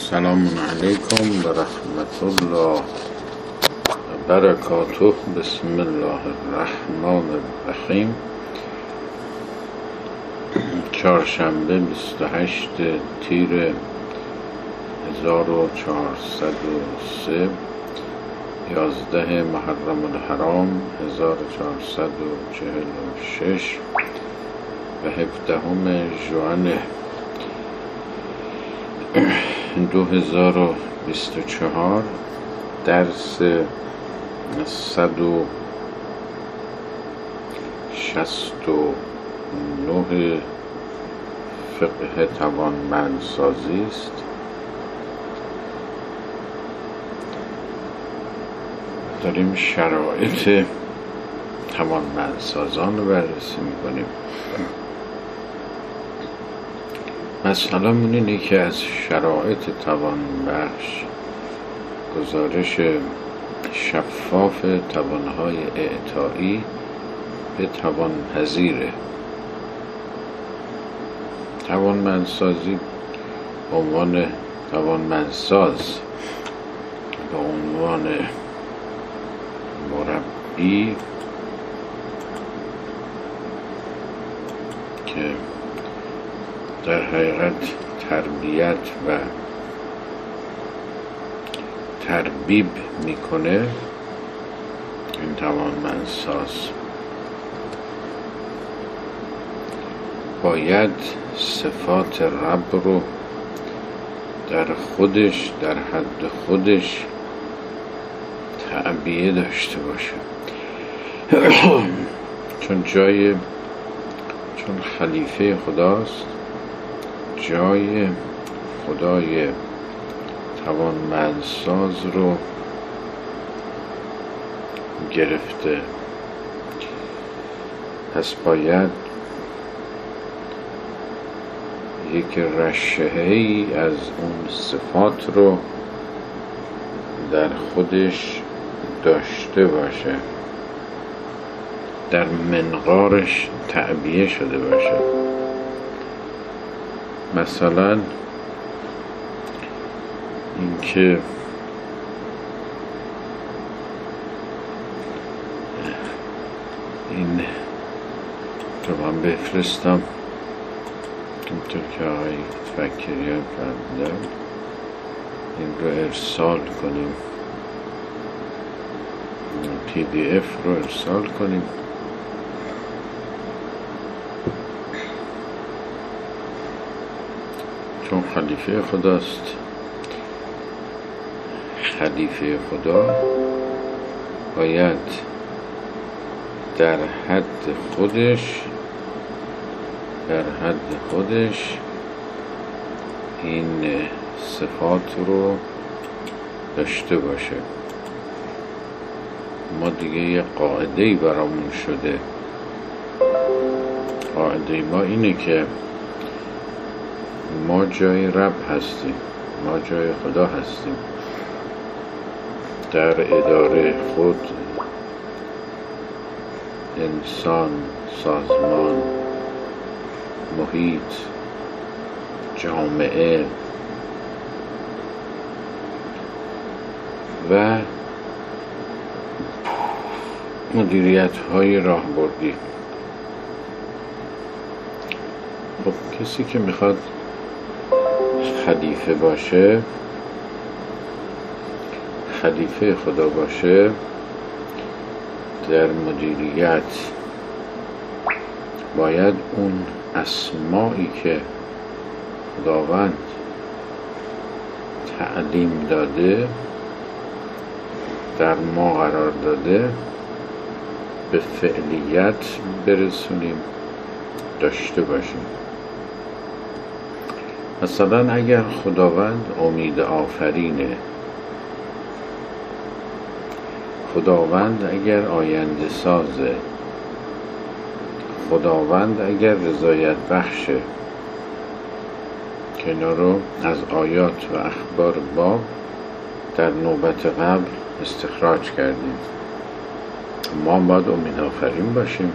السلام علیکم و رحمت الله و برکاته. بسم الله الرحمن الرحیم. چهارشنبه 28 تیر 1403 11 محرم الحرام 1446 و 17 ژوئن 2024 درس 169 فقه توانمندسازی است. داریم شرایط توانمندسازان رو بررسی میکنیم. مسئله اینه که از شرایط توانبخش گزارش شفاف توانهای اعطایی به توانپذیره. توانمندسازی به عنوان توانمندساز، به عنوان مربی که در حقیقت تربیت و تربیب میکنه، این توانمندساز باید صفات رب رو در خودش، در حد خودش تعبیه داشته باشه. چون خلیفه خداست، جای خدای توانمندساز رو گرفته. پس باید یک رشحه‌ای از اون صفات رو در خودش داشته باشه، در منقارش تعبیه شده باشه. مثلا اینکه این رو من بفرستم اینطور که آقای فکریان فرمودن، این رو ارسال کنیم، PDF رو ارسال کنیم. چون خلیفه خداست، خلیفه خدا باید در حد خودش این صفات رو داشته باشه. ما دیگه یه قاعده‌ای برامون شده. قاعده ما اینه که ما جای رب هستیم، ما جای خدا هستیم. در اداره خود، انسان، سازمان، محیط، جامعه و مدیریت های راهبردی. خب کسی که میخواد خلیفه باشه، خلیفه خدا باشه، در مدیریت باید اون اسمایی که خداوند تعلیم داده، در ما قرار داده، به فعلیت برسونیم، داشته باشیم. مثلا اگر خداوند امید آفرینه، خداوند اگر آینده سازه، خداوند اگر رضایت بخشه، که اینا رو از آیات و اخبار باب در نوبت قبل استخراج کردیم. ما باید امید آفرین باشیم،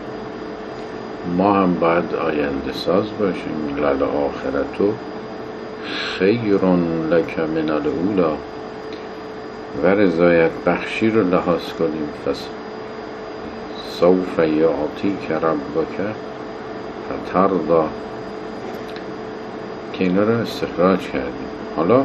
ما هم باید آینده ساز باشیم. للآخرتو خیر لک من الاولی و رضایت بخشی رو لحاظ کنیم، سوف یعطیک ربک فترضی که اینا رو استخراج کردیم. حالا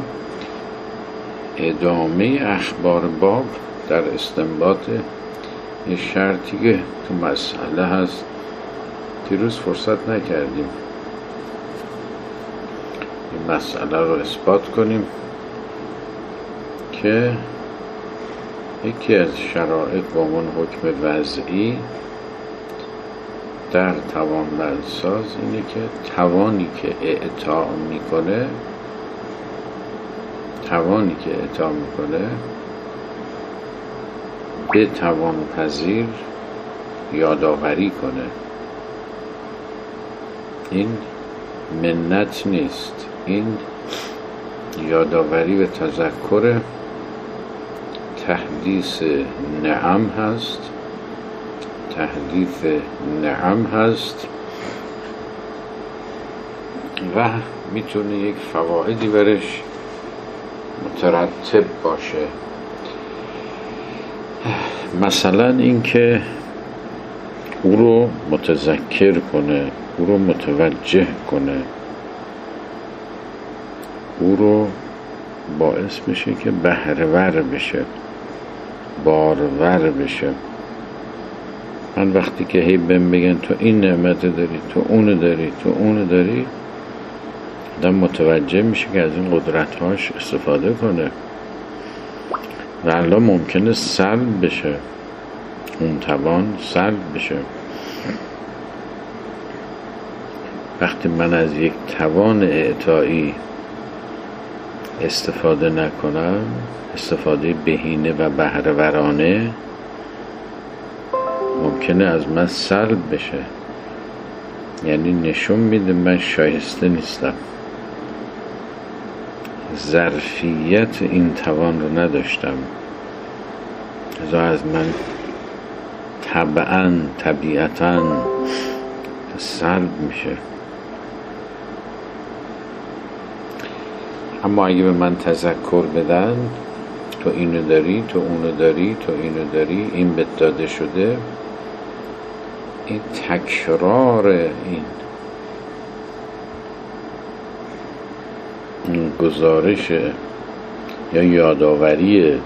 ادامه اخبار باب در استنباط یه شرطی که تو مسئله هست دیروز فرصت نکردیم این مسئله رو اثبات کنیم که یکی از شرایط با عنوان حکم وضعی در توانمندساز اینه که توانی که اعطا میکنه به توانپذیر یادآوری کنه. این منت نیست، این یادآوری و تذکر تحدیث نعم هست و میتونه یک فوائدی برش مترتب باشه. مثلا اینکه او رو متذکر کنه، او رو متوجه کنه، او رو باعث بشه که بهره‌ور بشه، بارور بشه. من وقتی که هی بهم بگن تو این نعمت داری، تو اونو داری، آدم متوجه میشه که از این قدرت‌هاش استفاده کنه و الان ممکنه سلب بشه، اون توان سلب بشه. وقتی من از یک توان اعطایی استفاده نکنم، استفاده بهینه و بهره‌ورانه، ممکنه از من سلب بشه. یعنی نشون میده من شایسته نیستم، ظرفیت این توان رو نداشتم، لذا از من طبیعتاً سلب میشه. اما اگه به من تذکر بدن تو اینو داری، تو اونو داری، تو اینو داری، این بهت داده شده، این تکرار این گزارش یا یادآوری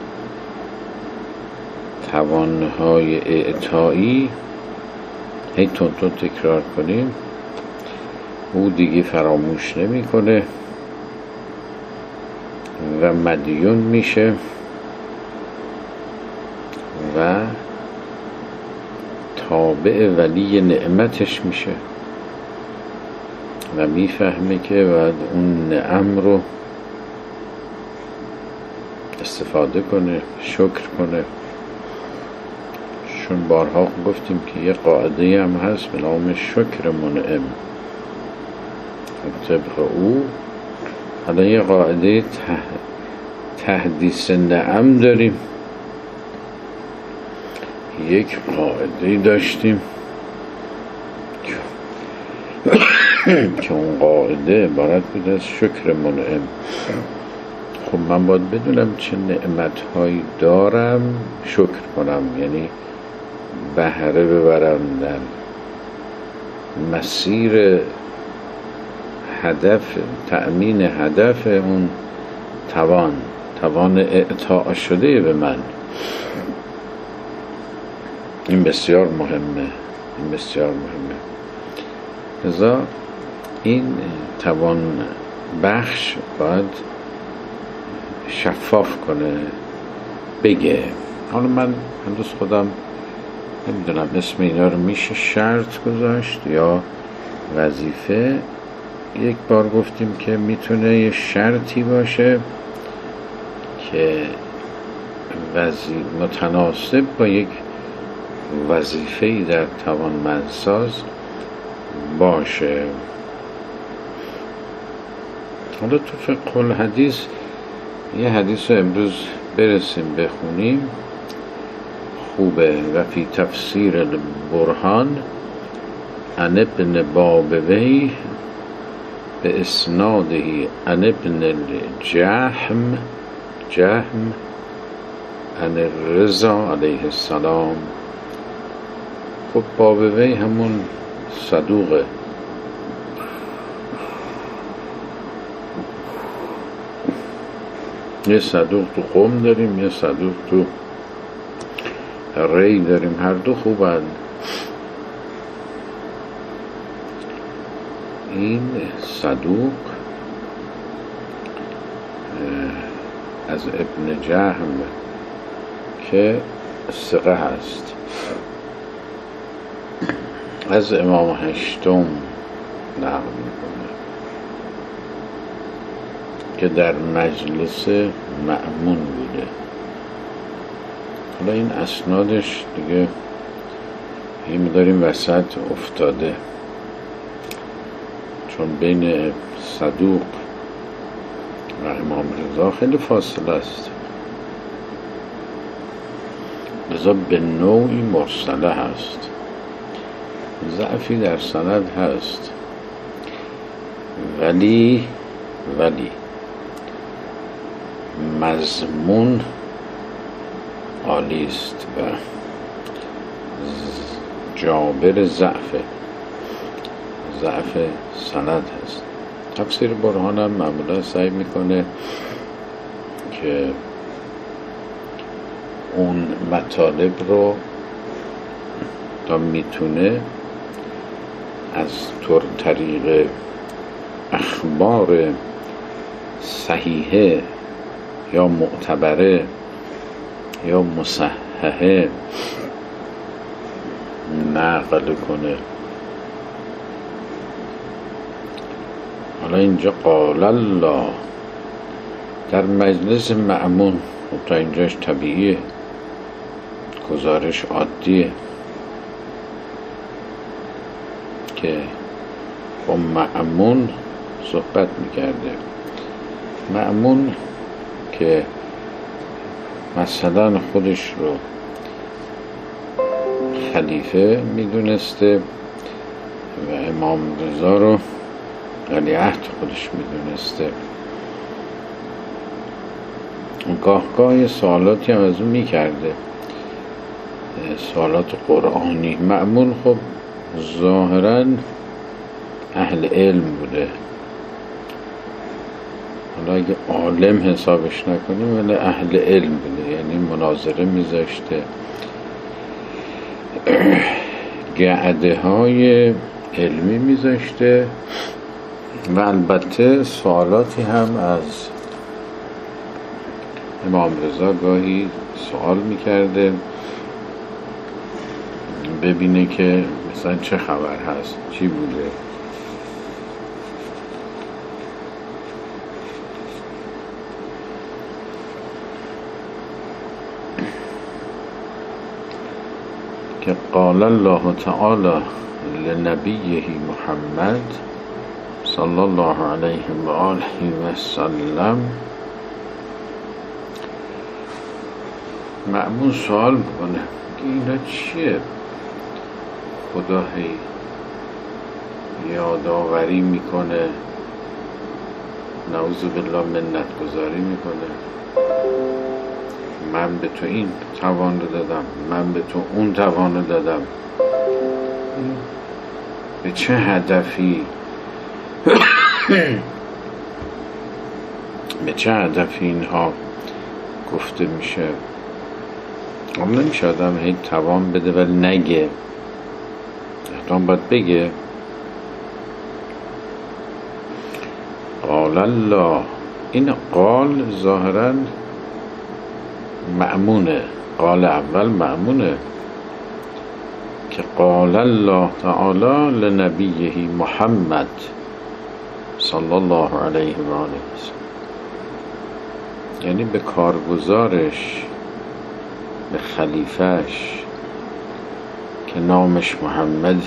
توانهای اعطایی هی تون تکرار کنیم، او دیگه فراموش نمیکنه و مدیون میشه و تابع ولی نعمتش میشه و میفهمه که باید اون نعم رو استفاده کنه، شکر کنه. چون بارها گفتیم که یه قاعده هم هست به نام شکر منعم. طبق او حالا یه قاعده تحدیث نعم داریم، یک قاعده داشتیم که اون قاعده عبارت بود از شکر منعم. خب من باید بدونم چه نعمت‌هایی دارم شکر کنم، یعنی بهره ببرم در مسیر هدف، تأمین هدف اون توان اعطا شده به من. این بسیار مهمه. لذا این توان بخش باید شفاف کنه، بگه. حالا من هنوز خودم نمیدونم اسم اینا رو میشه شرط گذاشت یا وظیفه. یک بار گفتیم که میتونه یه شرطی باشه که متناسب با یک وظیفه‌ای در توانمندساز باشه. حالا تو فقه الحدیث یه حدیث رو امروز برسیم بخونیم، خوبه. و فی تفسیر البرهان عن ابن بابویه به اسناده عن ابن الجهم عن الرضا علیه السلام. خب باب وی همون صدوقه. یه صدوق تو قم داریم، یه صدوق تو ری داریم، هر دو خوبند. این صدوق از ابن جهم که ثقه هست، از امام هشتم نقل میکنه که در مجلس مأمون بوده. حالا این اسنادش دیگه این داریم وسط افتاده، چون بین صدوق و امام رضا خیلی فاصله است، لذا به نوعی مرسله هست، ضعفی در سند هست، ولی مضمون عالی است و جابر ضعف سند هست. تفسیر برهان هم معمولا سعی میکنه که اون مطالب رو تا میتونه از طریق اخبار صحیحه یا معتبره یا مصححه نقل کنه. حالا اینجا قال الله در مجلس مأمون، تا اینجاش طبیعیه، گزارش عادیه که با مأمون صحبت میکرده. مأمون که مثلا خودش رو خلیفه میدونسته و امام رضا رو ولیعهد خودش میدونسته، گاه سوالاتی هم از اون میکرده، سوالات قرآنی. مأمون خب ظاهراً اهل علم بوده، حالا اگه عالم حسابش نکنیم ولی اهل علم بوده، یعنی مناظره میذاشته، قعده های علمی میذاشته و البته سوالاتی هم از امام رضا گاهی سوال میکرده ببینه که مثلا چه خبر هست، چی بوده. که قال الله تعالی لنبیه محمد صلی الله علیه و آله و سلم. مأمون سوال میکنه که اینا چیه؟ خدا هی یادآوری میکنه، نعوذ بالله منت گذاری میکنه، من به تو این توان رو دادم، من به تو اون توان رو دادم. به چه هدفی به چه هدفی اینها گفته میشه؟ هم نمیشه آدم هی توان بده ولی نگه، آدم باید بگه. قال الله، این قال ظاهراً مأمونه، قال اول مأمونه که قال الله تعالی لنبیه محمد صلی الله علیه و آله وسلم، یعنی به کارگزارش، به خلیفهش که نامش محمد،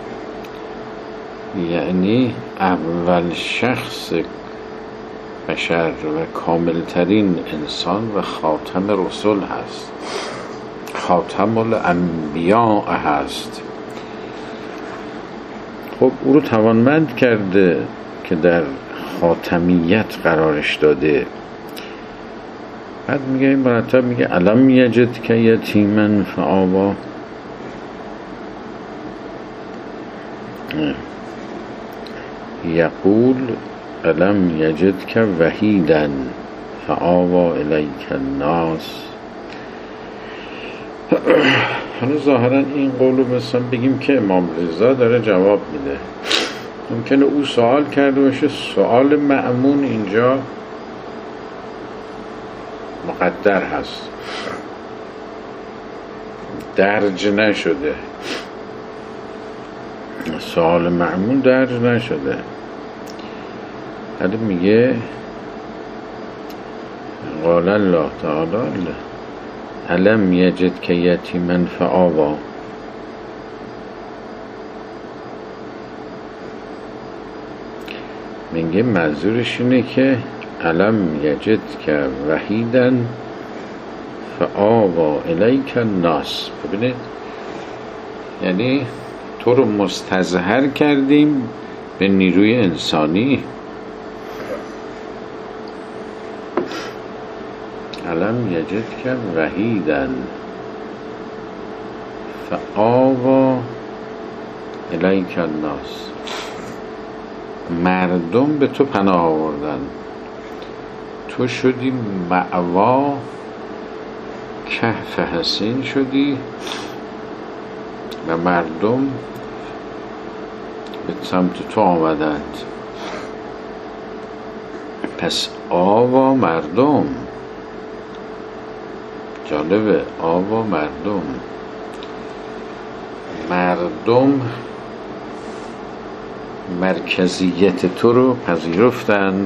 یعنی اول شخص بشر و کاملترین انسان و خاتم رسول هست، خاتم الانبیاء هست. خب او رو توانمند کرده که در خاتمیت قرارش داده. بعد میگه این مرتب میگه الم یجد که یتیما فآوا، یقول الم یجد که وحیدا فآوا الیک الناس. حالا ظاهرا این قولو مثلا بگیم که امام رضا داره جواب میده، ممکنه او سوال کرده باشه، سوال مأمون اینجا مقدر هست، درج نشده، سوال مأمون درج نشده. حالا میگه قال الله تعالی الم یجد که یتیما فآوا، میگه منظورش اینه که الم یجد که وحیدا فآوا الیک الناس. ببینید یعنی تو رو مستظهر کردیم به نیروی انسانی. الم یجد که وحیدا فآوا الیک الناس، مردم به تو پناه آوردن، تو شدی مأوا، کهف حسین شدی و مردم به سمت تو آمدند. پس آوا مردم، جالبه، آوا مردم مرکزیت تو رو پذیرفتند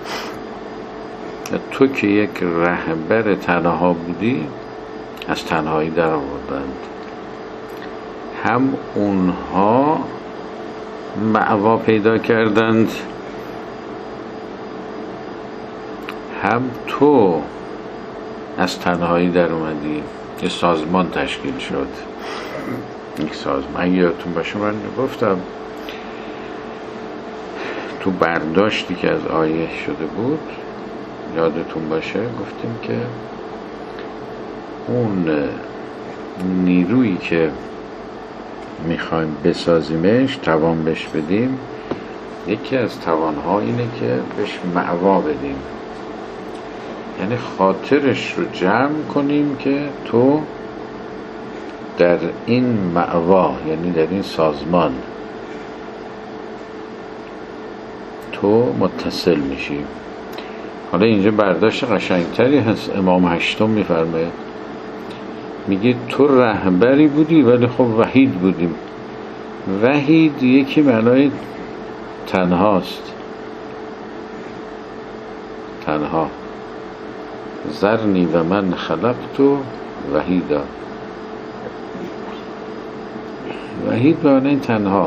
و تو که یک رهبر تنها بودی از تنهایی در آوردند. هم اونها مأوا پیدا کردند، هم تو از تنهایی در اومدی. یه سازمان تشکیل شد، یک سازمان. اگه یادتون باشه من گفتم تو برداشتی که از آیه شده بود، یادتون باشه گفتیم که اون نیرویی که میخوایم بسازیمش، توان بهش بدیم، یکی از توانها اینه که بهش مأوا بدیم، یعنی خاطرش رو جمع کنیم که تو در این مأوا، یعنی در این سازمان تو متصل میشی. حالا اینجا برداشت قشنگتری هست، امام هشتم میفرمه، میگه تو رهبری بودی ولی خب وحید بودیم. وحید یکی معنای تنهاست، تنها. ذرنی و من خلقتو وحیدا، وحید به معنای تنها.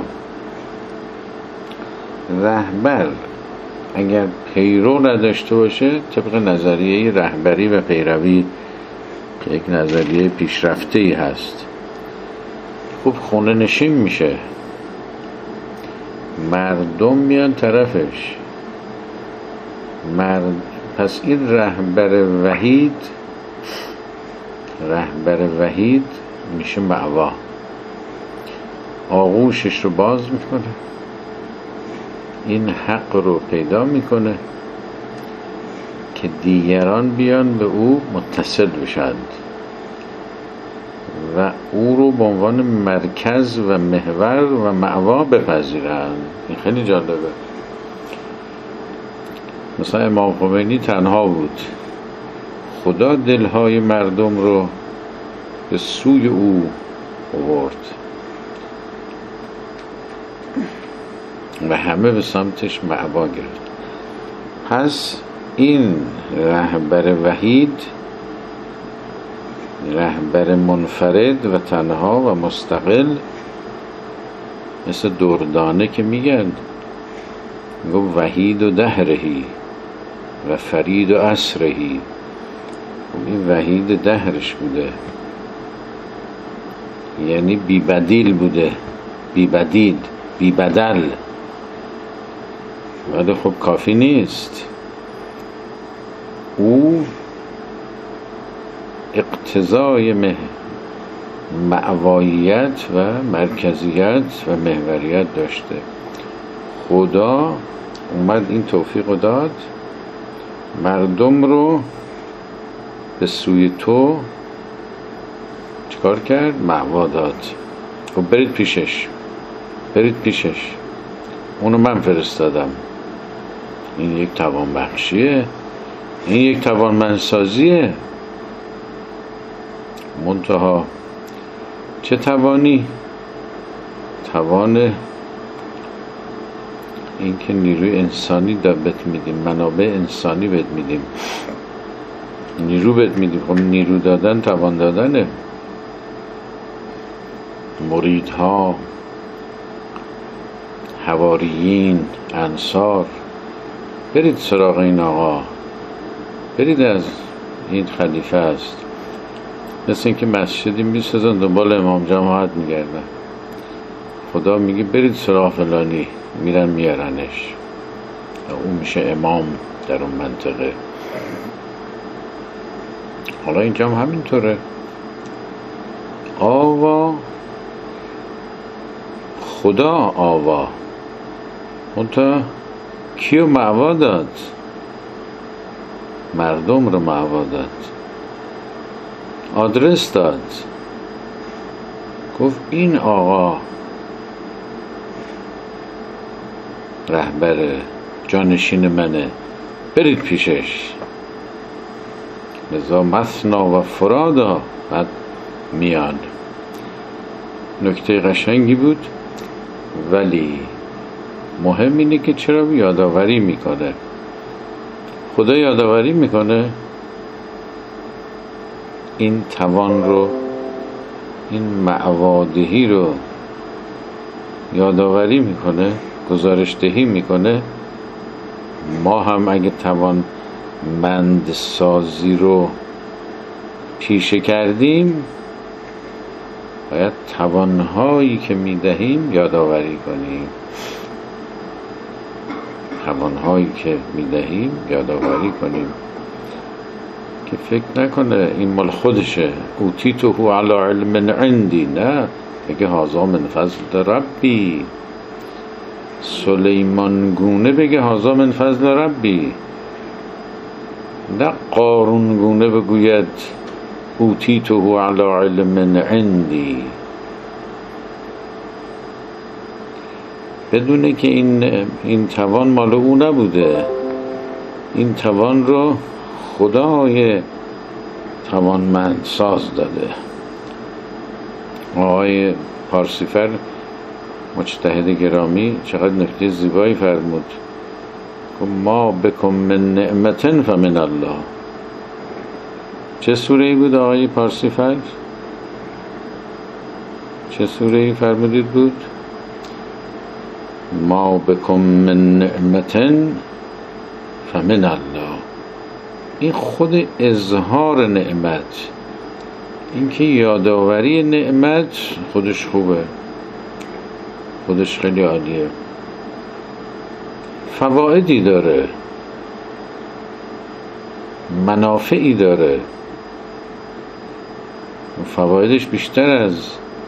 رهبر اگر پیرو نداشته باشه، طبق نظریه رهبری و پیروی که یک نظریه پیشرفته‌ای هست، خوب خونه نشین میشه، مردم میان طرفش. پس این رهبر وحید میشه مأوا، آغوشش رو باز میکنه، این حق رو پیدا میکنه که دیگران بیان به او متصل بشند و او رو به عنوان مرکز و محور و مأوا بپذیرند. این خیلی جالبه. مثلا امام خمینی تنها بود، خدا دلهای مردم رو به سوی او آورد و همه به سمتش مأوا گرفت. پس این رهبر وحید، رهبر منفرد و تنها و مستقل، مثل دردانه که میگن گفت وحید و دهرهی و فرید و عصرهی. این وحید دهرش بوده، یعنی بی بدیل بوده، بی بدیل، بی بدل. ولی خب کافی نیست. او اقتضای معواییت و مرکزیت و محوریت داشته. خدا اومد این توفیق رو داد، مردم رو به سوی تو چیکار کرد؟ معوا داد. خب برید پیشش، برید پیشش، اونو من فرستادم. این یک توانبخشیه، این یک توانمندسازیه. منتها چه توانی؟ توان این که نیروی انسانی بهت میدیم، منابع انسانی بهت میدیم، نیرو بهت میدیم. خب نیرو دادن توان دادنه. مریدها، حواریین، انصار، برید سراغ این آقا، برید از این خلیفه است. مثل این که مسجدی میسازن دنبال امام جماعت میگردن. خدا میگه برید سراغ فلانی، میرن میارنش، اون میشه امام در اون منطقه. حالا اینجا هم همینطوره. آوا، خدا آوا، منتها کیو معوا داد؟ مردم رو معوا داد، آدرس داد. گفت این آقا رهبر جانشین منه، برید پیشش. لذا مثنا و فرادا بعد میان. نکته قشنگی بود، ولی مهم اینه که چرا یادآوری میکنه. خدا یادآوری میکنه این توان رو، این معوادهی رو یادآوری میکنه، گزارش دهی میکنه. ما هم اگه توان مندسازی رو پیشه کردیم، باید توانهایی که میدهیم یادآوری کنیم. توانهایی که میدهیم یادآوری کنیم که فکر نکنه این مال خودشه. اوتیته علی علم عندی، نه، بگه هذا من فضل ربی. سلیمان گونه بگه هذا من فضل ربی، نه قارون گونه بگوید اوتیته علی علم عندی. بدونه که این توان مال او نبوده، این توان رو خدای توانمند ساز داده. آقای پارسیفر مجتهد گرامی چقدر نکته زیبایی فرمود. ما بکم من نعمت فمن الله. چه سوره‌ای بود آقای پارسیفر؟ چه سوره‌ای فرمودید بود؟ ما بکم من نعمت فمن الله. این خود اظهار نعمت، این که یادآوری نعمت خودش خوبه، خودش خیلی عالیه، فوائدی داره، منافعی داره. فوائدش بیشتر از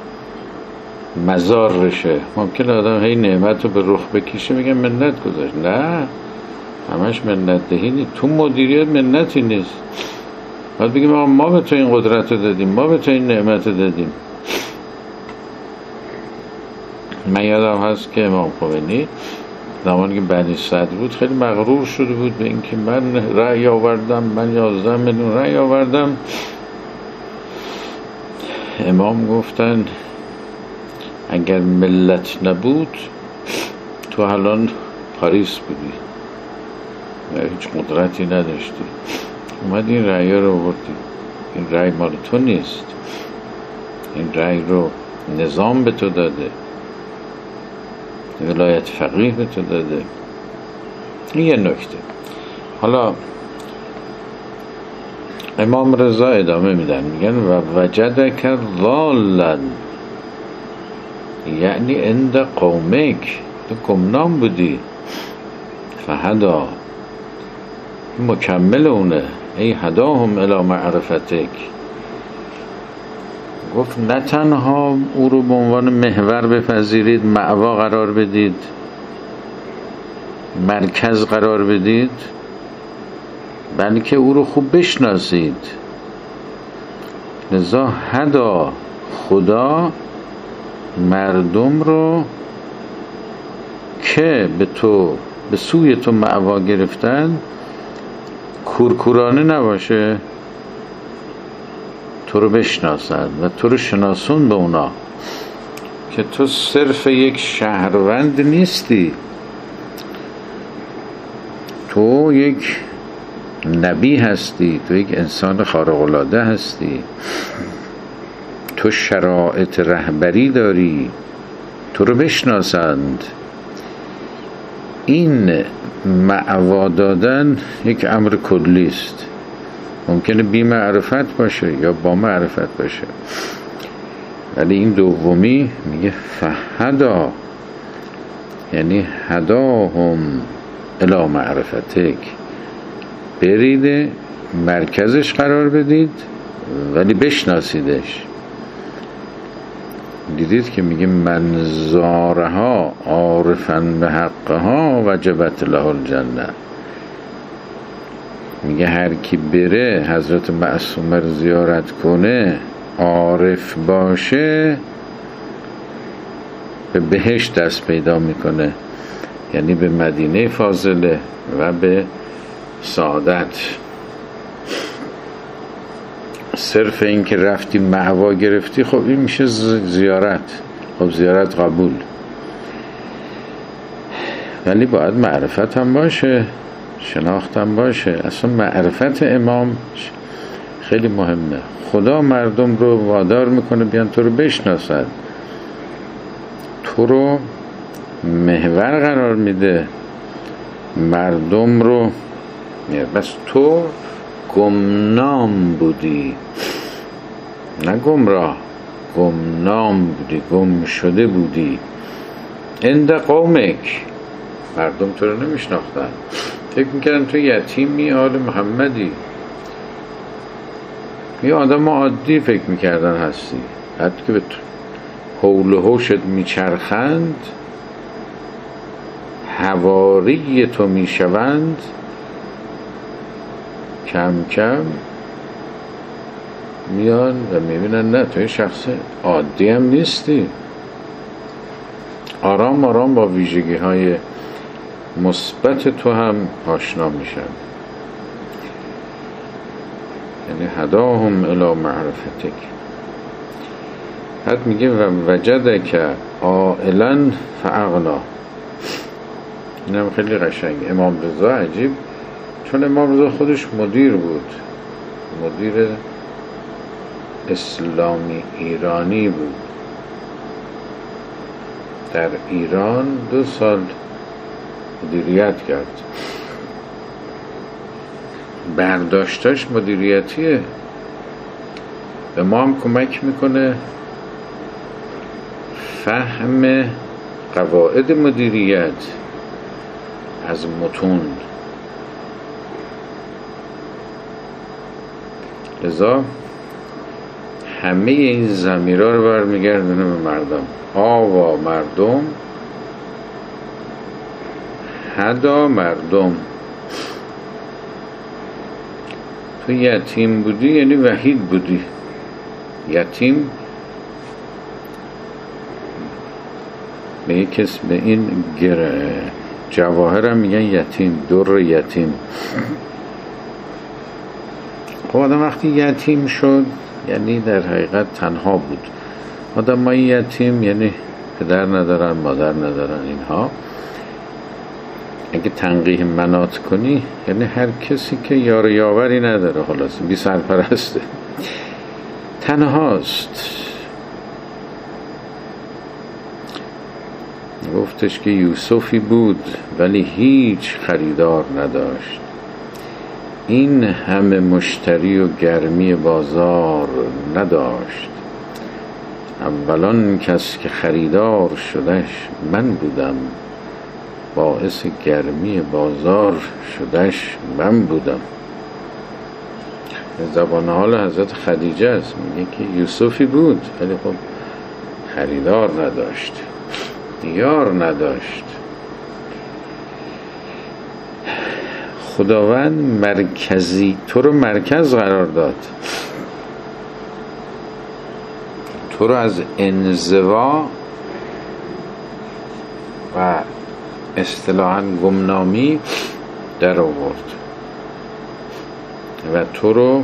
مضارشه. ممکن آدم هی نعمت رو به رخ بکشه میگه منت گذاشت. نه، همش منت دهی نیست. تو مدیریت منتی نیست. باید بگیم ما به تو این قدرت رو دادیم، ما به تو این نعمت رو دادیم. من یادم هست که امام خمینی زمانی که بنی صدر بود خیلی مغرور شده بود به اینکه من رأی آوردم، من 11 میلیون رأی آوردم. امام گفتن اگر ملت نبود تو الان پاریس بودی، هیچ قدرتی نداشتی، اومد این رأی رو آوردی. این رأی مال تو نیست، این رأی رو نظام به تو داده، ولایت فقیه به تو داده. این یه نکته. حالا امام رضا ادامه میدن، میگن و وجدک ضالا، یعنی عند قومک، تو گمنام بودی، فهدا مکمل اونه، ای هداهم الی معرفتک. گفت نه تنها او رو به عنوان محور بپذیرید، مأوا قرار بدید، مرکز قرار بدید، بلکه او رو خوب بشناسید. لذا هدا، خدا مردم رو که به سوی تو مأوا گرفتن کورکورانه نباشه، تو رو بشناسن و تو رو شناسون به اونا که تو صرف یک شهروند نیستی، تو یک نبی هستی، تو یک انسان خارق‌العاده هستی، تو شرایط رهبری داری، تو رو بشناسند. این مأوا دادن یک امر کلی است، ممکنه بی معرفت باشه یا با معرفت باشه، ولی این دومی میگه فهدا، یعنی هداهم الی معرفتک، برید مرکزش قرار بدید ولی بشناسیدش. دیدید که میگه من زارها عارفا به حقها وجبت له الجنه. میگه هر کی بره حضرت معصومه رو زیارت کنه، عارف باشه، به بهشت دست پیدا میکنه، یعنی به مدینه فاضله و به سعادت. صرف این که رفتی مأوا گرفتی، خب این میشه زیارت، خب زیارت قبول، ولی باید معرفت هم باشه، شناخت هم باشه. اصلا معرفت امام خیلی مهمه. خدا مردم رو وادار میکنه بیان تو رو بشناسن، تو رو محور قرار میده، مردم رو، بس تو گمنام بودی، نه گمراه، گمنام بودی، گم شده بودی. عند قومک، مردم تو رو نمیشناختن، فکر میکردن تو یتیمی آل محمدی، یه آدم عادی فکر میکردن هستی. حتی که به حول و حوشت میچرخند، حواری تو میشوند، کم کم میان و میبینن نه تو شخص عادی هم نیستی. آرام آرام با ویژگی های مثبت تو هم آشنا میشن. یعنی هداهم الی معرفتک. حد میگه و وجدک عائلا فاغنا. این هم خیلی قشنگ. امام رضا عجیب، چون امام رضا خودش مدیر بود، مدیر اسلامی ایرانی بود، در ایران 2 سال مدیریت کرد. برداشتاش مدیریتیه، به ما هم کمک میکنه فهم قواعد مدیریت از متون. لذا همه این ضمیرها رو برمیگردونه به مردم. آوا مردم، هدا مردم. تو یتیم بودی یعنی وحید بودی. یتیم به یک کس به این جواهر هم میگن یتیم، در یتیم. خب آدم وقتی یتیم شد یعنی در حقیقت تنها بود. آدم ما یتیم یعنی پدر ندارن، مادر ندارن. اینها اگه تنقیح منات کنی یعنی هر کسی که یار یاوری نداره، خلاص بی سرپرسته، تنهاست. گفتش که یوسفی بود ولی هیچ خریدار نداشت، این همه مشتری و گرمی بازار نداشت. اولان کس که خریدار شدش من بودم، باعث گرمی بازار شدش من بودم. زبان حال حضرت خدیجه است، میگه که یوسفی بود ولی خب خریدار نداشت، یار نداشت. خداوند مرکزی تو رو مرکز قرار داد، تو رو از انزوا و اصطلاحاً گمنامی در آورد و تو رو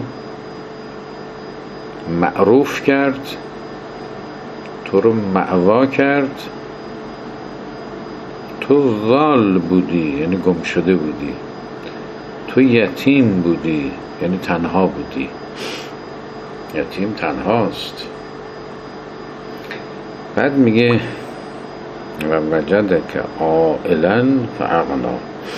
معروف کرد، تو رو مأوا کرد. تو ضال بودی یعنی گم شده بودی، تو یتیم بودی یعنی تنها بودی. یتیم تنهاست. بعد میگه و وجدک عائلا فاغنا.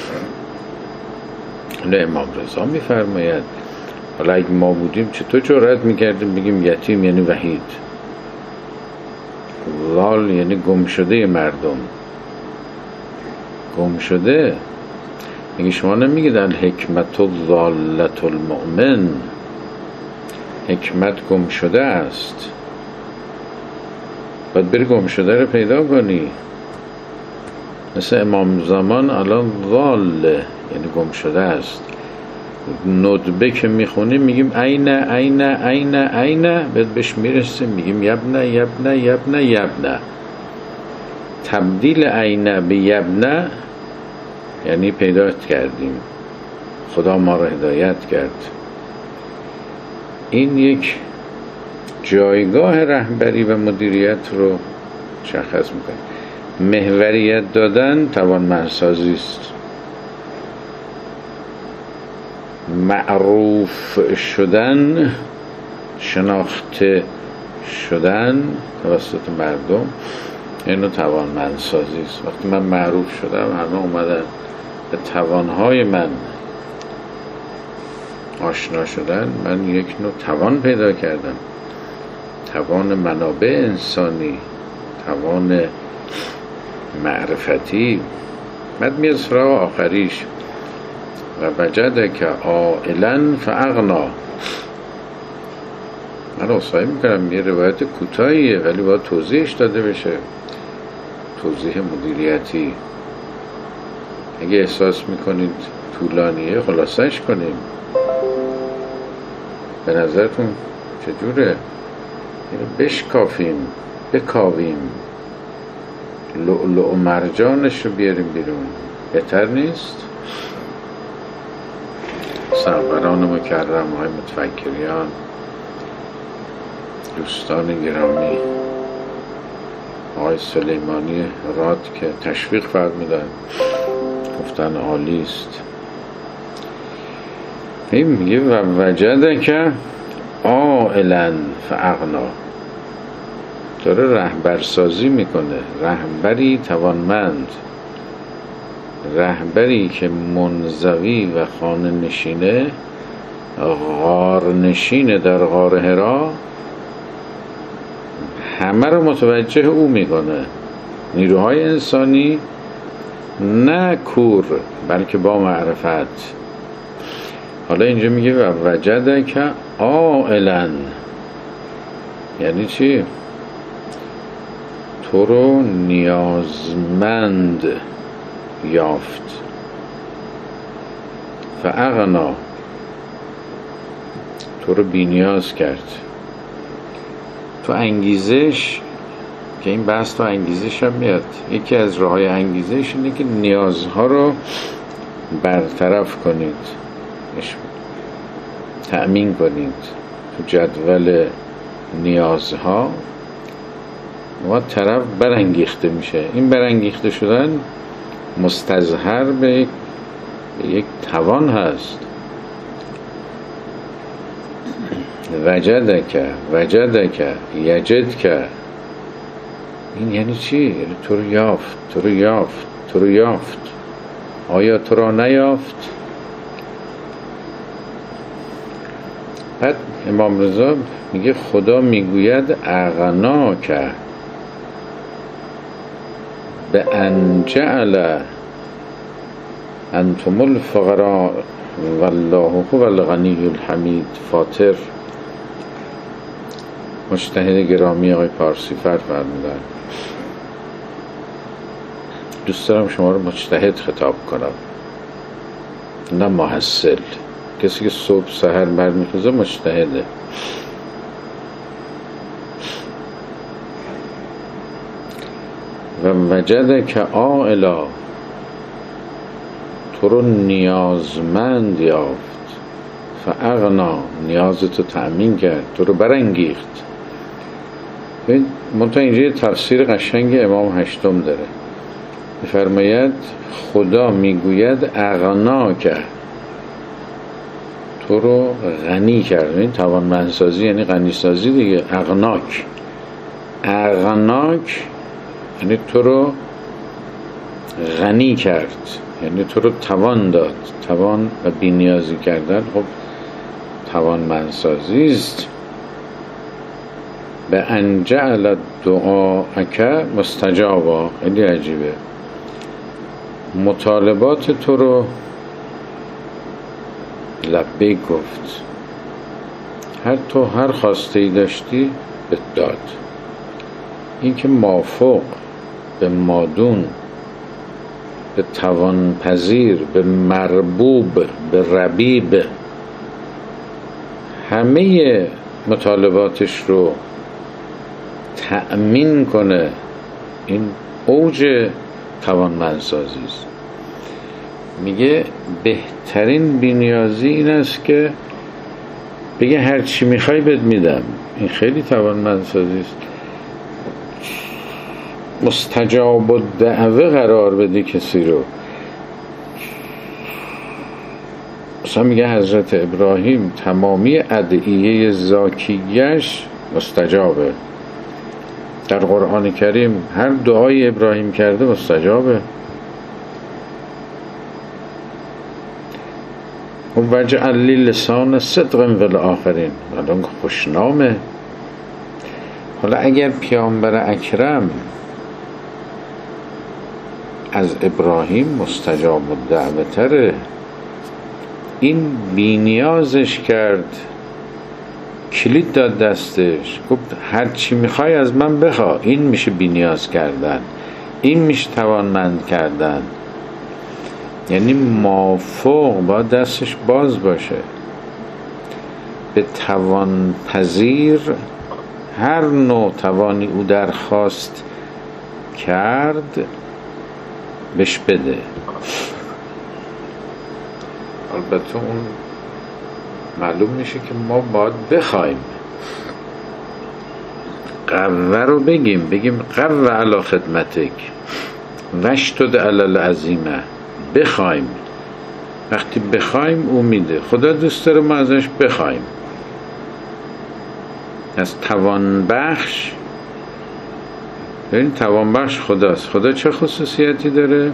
امام رضا میفرماید حالا اگه ما بودیم چطور جرأت میکردیم بگیم یتیم یعنی وحید، ضال یعنی گم شده مردم، گم شده. میگه شما نمیگید الحکمت ضالت المؤمن، حکمت گم شده است، باید بری گم شده رو پیدا کنی. مثل امام زمان الان ضاله یعنی گم شده است. ندبه که میخونیم میگیم عین عین عین عین، بعد بهش میرسیم میگیم یبنه یبنه یبنه یبنه. تبدیل عین به یبنه یعنی پیدا کردیم، خدا ما رو هدایت کرد. این یک جایگاه رهبری و مدیریت رو مشخص میکنه. محوریت دادن توانمندسازی است. معروف شدن، شناخته شدن توسط مردم، اینو توانمندسازی است. وقتی من معروف شدم همه اومدن به توانهای من آشنا شدن، من یک نوع توان پیدا کردم، توان منابع انسانی، توان معرفتی. بعد میاد سراغ آخریش و وجدک عائلا فاغنا. من اصلاحی میکنم یه روایت کوتاهیه ولی باید توضیحش داده بشه، توضیح مدیریتی. اگه احساس میکنید طولانیه خلاصش کنیم. به نظرتون چجوره؟ اینو بشکافیم، بکاویم، لؤلؤ و مرجانش رو بیاریم بیرون، بهتر نیست؟ سروران مکرم های متفکریان، دوستان گرامی، آقای سلیمانی راد که تشویق فرمودن، گفتن عالی است. این میگه و وجدک عائلا فاغنا، داره رهبرسازی میکنه. رهبری توانمند، رهبری که منزوی و خانه نشینه، غار نشینه در غار حرا، همه رو متوجه او میکنه. نیروهای انسانی نه کور بلکه با معرفت. حالا اینجا میگه و وجدک عائلا یعنی چی؟ تو رو نیازمند یافت. فاغنا تو رو بی نیاز کرد. تو انگیزش که این بحث تو انگیزش هم میاد، یکی از راه‌های انگیزش اینه که نیازها رو برطرف کنید، تأمین کنید. تو جدول نیازها ما طرف برانگیخته میشه. این برانگیخته شدن مستظهر به یک توان هست. وجدک یجدک، این یعنی چی؟ یعنی تو رو یافت، تو رو یافت، تو رو یافت. آیا تو را نیافت؟ بعد امام رضا میگه خدا میگوید اغنا که به ان جعل انتم الفقراء والله هو الغنی الحمید. فاطر مجتهد گرامی آقای پارسی فرمودن دوست دارم شما رو مجتهد خطاب کنم، نه محصل. کسی که صبح سحر برمیخوزه مجتهده. و وجد که عائلا، تو رو نیازمند یافت، فاغنا، نیازتو تأمین کرد، تو رو برانگیخت. منتها اینجا یه تفسیر قشنگ امام هشتم داره، می‌فرماید خدا میگوید اغنا کرد، تو رو غنی کرد. این توانمندسازی یعنی غنی سازی دیگه. اغناک یعنی تو رو غنی کرد، یعنی تو رو توان داد. توان و بی‌نیازی کردن خب توانمندسازی است. به ان جعل دعاءک مستجابا، خیلی عجیبه. مطالبات تو رو لبیک گفت. هر خواسته ای داشتی به داد. این که مافوق، به مادون، به توانپذیر، به مربوب، به ربیب، همه مطالباتش رو تأمین کنه، این اوج توانمندسازی است. میگه بهترین بی‌نیازی این است که بگه هر چی میخوای بهت میدم. این خیلی توانمندسازی است. مستجاب الدعوه قرار بده کسی رو. مثلا میگه حضرت ابراهیم تمامی ادعیه زاکیش مستجابه. در قرآن کریم هر دعای ابراهیم کرده مستجابه. وجعل لی لسان صدق فی الآخرین، الان خوشنامه. حالا اگر پیامبر اکرم از ابراهیم مستجاب الدعوه تره، این بی‌نیازش کرد، کلید داد دستش، گفت هر چی میخوای از من بخوا. این میشه بی‌نیاز کردن، این میشه توانمند کردن. یعنی مافوق باید دستش باز باشه به توانپذیر. هر نوع توانی او درخواست کرد بهش بده. البته اون معلوم میشه که ما باید بخوایم. قوه رو بگیم قوه علی خدمتک وشتد علی العظیمه. بخوایم. وقتی بخوایم او میده. خدا دوست داره ما ازش بخوایم. از توانبخش، ببین توانبخش خداست. خدا چه خصوصیتی داره؟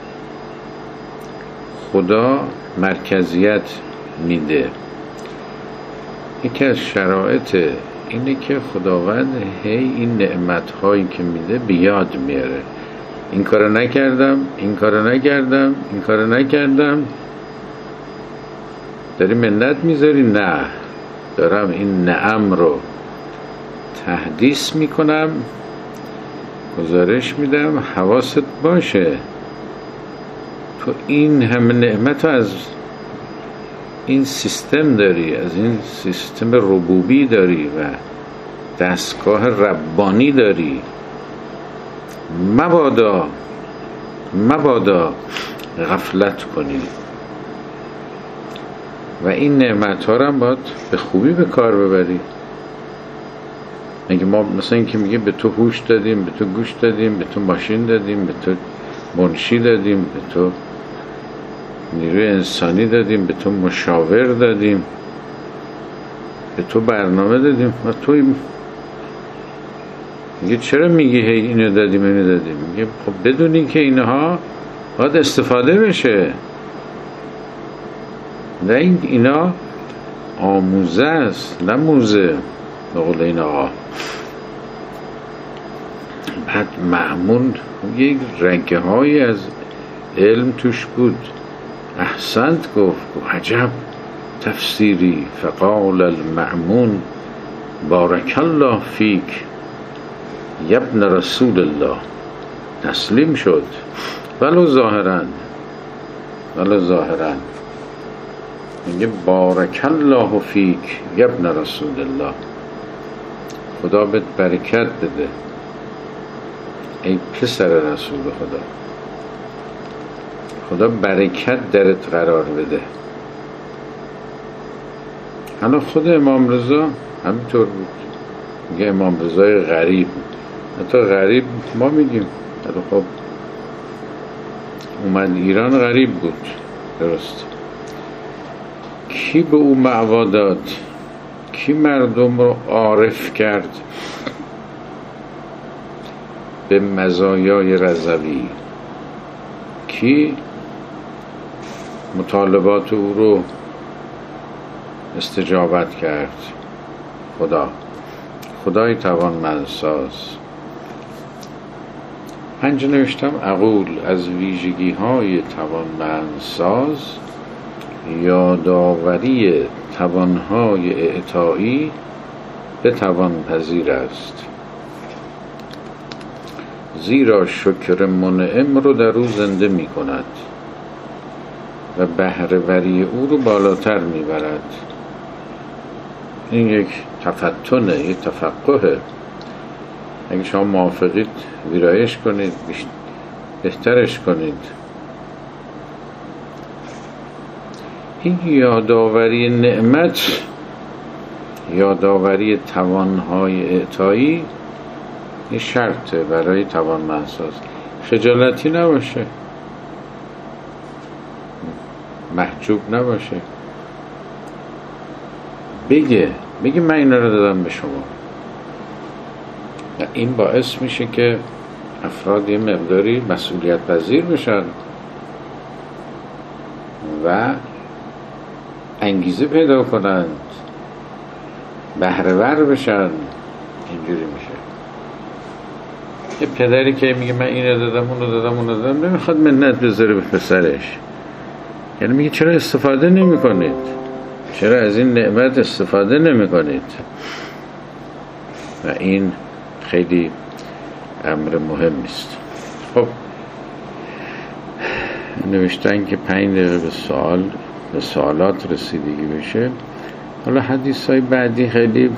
خدا مرکزیت میده. یکی از شرایط اینه که خداوند هی این نعمت‌هایی که میده بیاد میاره. این کارو نکردم. داری منت میذاری؟ نه، دارم این نعم رو تحدیث میکنم، گزارش میدم، حواست باشه تو این همه نعمت از این سیستم داری، از این سیستم ربوبی داری و دستگاه ربانی داری. مبادا غفلت کنی و این نعمت ها رو هم باید به خوبی به کار ببری. مگه ما مثلا این که میگه به تو هوش دادیم، به تو گوش دادیم، به تو ماشین دادیم، به تو منشی دادیم، به تو نیروی انسانی دادیم، به تو مشاور دادیم، به تو برنامه دادیم و توی میگه چرا میگی هی اینو دادیم اینو دادیم؟ میگه خب بدونی که اینها باید استفاده بشه. نه اینا آموزه است نه موزه، به قول این آقا. بعد معمول یک رگه های از علم توش بود. احسنت گفت عجب تفسیری. فقال المأمون بارک الله فیک یبن رسول الله. تسلیم شد ولو ظاهرا میگه بارک الله فیک یبن رسول الله، خدا بهت برکت بده ای پسر رسول خدا، خدا برکت درت قرار بده. حالا خود امام رضا همینطور بود، میگه امام رضای غریب، حتی غریب ما میگیم، خب اومد ایران غریب بود، درست. کی به او معوا داد؟ کی مردم رو عارف کرد به مزایای رضوی؟ کی مطالبات او رو استجابت کرد؟ خدای توانمندساز. پنج نوشتم اقول از ویژگی های توانمندساز یادآوری توانهای اعطایی به توانپذیر است، زیرا شکر منعم رو در او زنده می کند و بهره‌وری او رو بالاتر می برد. این یک تفتنه، یک تفقهه. اگه شما موافقید ویرایش کنید، بهترش کنید. این یادآوری نعمت، یادآوری توانهای اعطایی، این شرطه برای توانمندساز. خجالتی نباشه، محجوب نباشه، بگه من اینا رو دادم به شما. این باعث میشه که افراد یه مقداری مسئولیت پذیر بشن و انگیزه پیدا کنند، بهره‌ور بشن. اینجوری میشه. یه پدری که میگه من اینو دادم اونو دادم نمیخواد منت بذاره به پسرش، یعنی میگه چرا استفاده نمی کنید؟ چرا از این نعمت استفاده نمی کنید؟ و این خیلی امر مهم است. خب نوشتن که 5 دقیقه به سوالات رسیدگی بشه. حالا حدیث های بعدی خیلی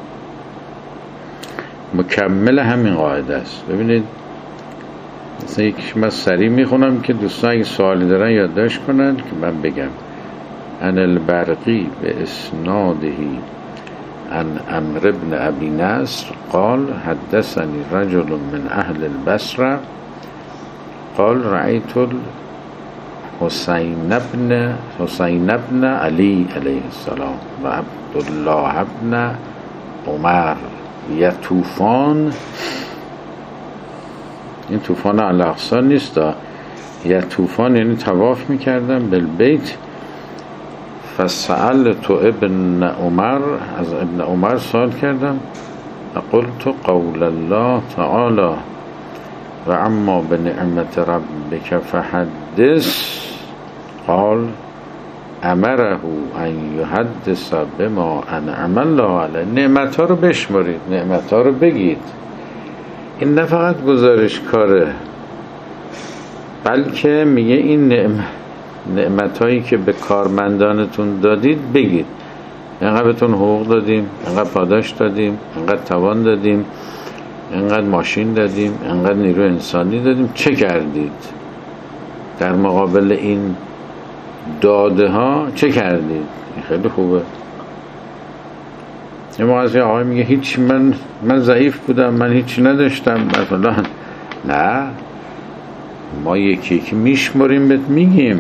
مکمل همین قاعده است. ببینید مثلا یکیش من سریع میخونم که دوستان اگه سوالی دارن یادداشت کنن که من بگم. عن البرقی به اسنادهی عن عمرو بن ابی نصر قال حدثني رجل من اهل البصره قال رأيت حسین ابن علی علیه السلام و عبدالله ابن عمر یطوفان. این طوفان الاقصی نیست، یطوفان یعنی طواف میکردن بالبیت. فسألت ابن عمر، از ابن عمر سوال کردم، قلت قول الله تعالی و اما به نعمت ربک فحدث قال امره ان یحدث بما انعم الله علیه. نعمت ها رو بشمارید، نعمت ها رو بگید. این نه فقط گزارش کاره، بلکه میگه این نعمت هایی که به کارمندانتون دادید بگید. اینقدر بهتون حقوق دادیم، اینقدر پاداش دادیم، اینقدر توان دادیم، اینقدر ماشین دادیم، اینقدر نیرو انسانی دادیم، چه کردید؟ در مقابل این داده ها چه کردید؟ این خیلی خوبه. یه موقع آقای میگه هیچ، من ضعیف بودم، من هیچ نداشتم مثلا. نه، ما یکی میشماریم بهت میگیم.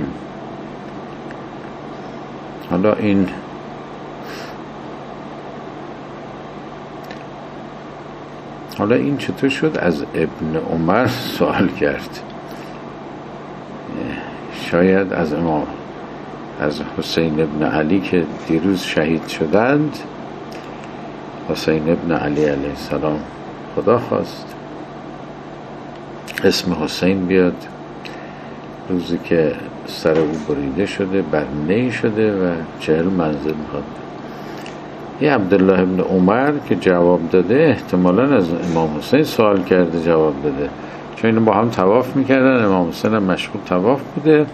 حالا این چطور شد از ابن عمر سوال کرد؟ شاید از حسین ابن علی که دیروز شهید شدند، حسین ابن علی علیه السلام، خدا خواست اسم حسین بیاد روزی که سر او بریده شده، بر نی شده و 40 منزل میخواد. یه عبدالله ابن عمر که جواب داده احتمالاً از امام حسین سوال کرده جواب داده، چون اینو با هم طواف میکردن، امام حسین هم مشغول طواف بوده.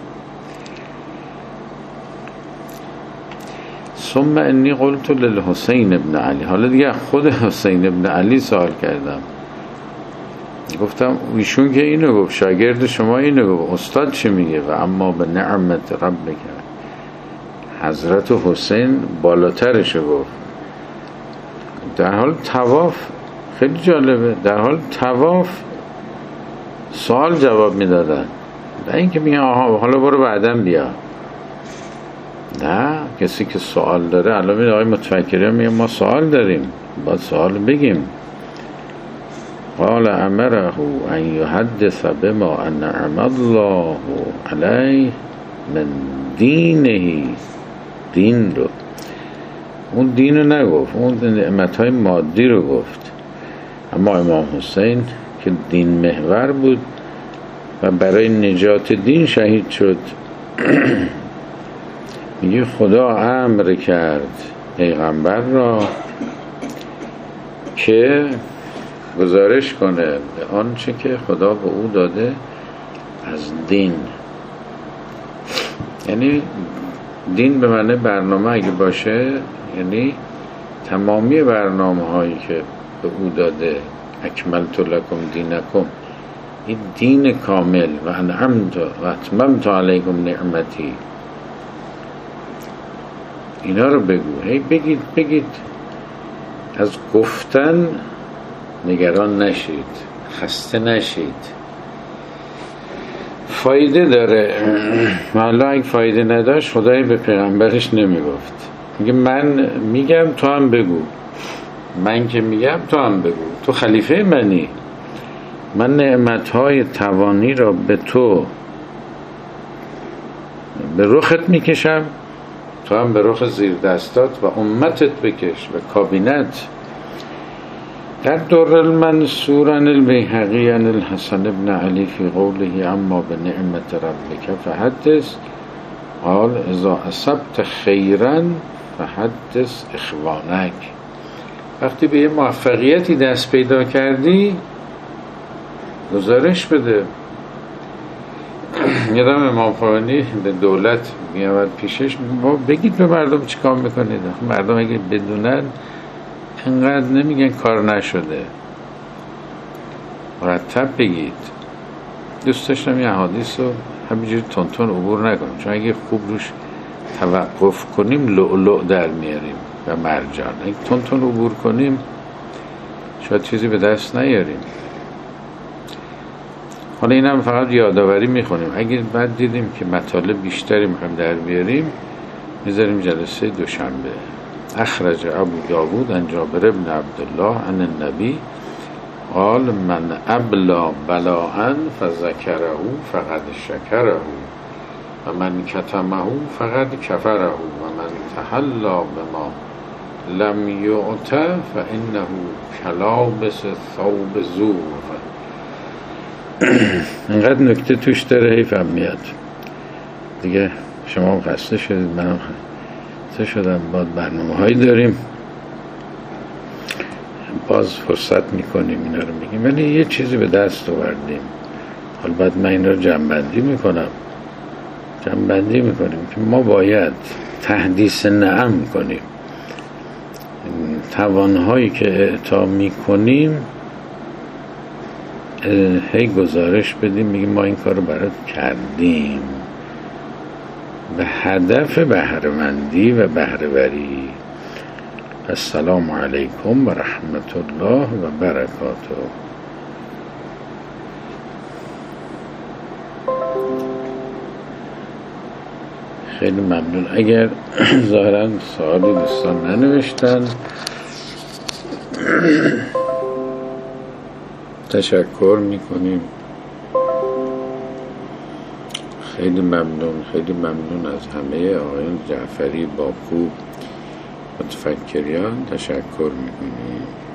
ثم انی قلت للحسین ابن علی، حالا دیگه خود حسین ابن علی سوال کردم، گفتم ایشون که اینو گفت، شاگرد شما اینو گفت، استاد چی میگه؟ و اما به نعمت ربک، حضرت حسین بالاترشو گفت. در حال طواف، خیلی جالبه، در حال طواف سوال جواب میدادن، نه اینکه میگن آها حالا برو بعدم بیا. نه، کسی که سوال داره، الان میگه آقای متفکری میگه ما سوال داریم، باید سوال بگیم. قال امره ان يحدث بما انعم الله علیه من دینه، دین رو، اون دین رو نگفت، اون نعمتهای مادی رو گفت. اما امام حسین که دین محور بود و برای نجات دین شهید شد، میگه خدا امر کرد پیغمبر را که گزارش کنه به آنچه که خدا به او داده از دین. یعنی دین به معنی برنامه اگه باشه، یعنی تمامی برنامه هایی که به او داده، اکملت لکم دینکم، این دین کامل، و انعمت و اتممت علیکم نعمتی، اینا رو بگو، هی بگید از گفتن نگران نشید، خسته نشید، فایده داره. والا اگه فایده نداشت خدایی به پیغمبرش نمیگفت، میگه من میگم تو هم بگو، من که میگم تو هم بگو، تو خلیفه منی، من نعمتهای توانی را به تو به رخت میکشم، تو هم به رخ زیر دستات و امتت بکش و کابینت. در در المنصور عن البیهقی عن الحسن بن علی فی قوله اما به نعمت ربک فحدث، قال اذا اصبت خیرا فحدث اخوانک، وقتی به یه موفقیتی دست پیدا کردی گزارش بده. یادم امام خمینی به دولت میامد پیشش، ما بگید به مردم چی کار میکنید، مردم اگه بدونن انقدر نمیگن کار نشده، مرتب بگید. دوست داشتم یه حدیث رو همینجوری تون عبور نکنیم، چون اگه خوب روش توقف کنیم لؤلؤ در میاریم و مرجان، اگه تون عبور کنیم شاید چیزی به دست نیاریم. حالا این هم فقط یادآوری میخونیم، اگه بعد دیدیم که مطالب بیشتری میخوایم در بیاریم میذاریم جلسه دوشنبه. اخرج ابو داود عن جابر بن عبدالله عن النبی قال من ابلا بلاء فذکره فقد شکره و من کتمه فقد کفره و من تحلا بما لم یعط فانه کلابس ثوب زور. اینقدر نکته توش داره حیفم میاد دیگه. شما خسته شدید، منم خسته شدم، باید برنامه هایی داریم، باز فرصت میکنیم اینا رو میگیم، ولی یه چیزی به دست آوردیم. حالا بعد من این رو جمع‌بندی میکنیم که ما باید تحدیث نعم کنیم، توانهایی که اعطا میکنیم هی گزارش بدیم، میگیم ما این کار رو برات کردیم به هدف بهره‌مندی و بهره‌وری. السلام علیکم و رحمت الله و برکاته. خیلی ممنون. اگر ظاهرا سوالی دوستان ننوشتن تشکر میکنیم. خیلی ممنون از همه آقایان جعفری، باکو، متفکریان تشکر میکنیم.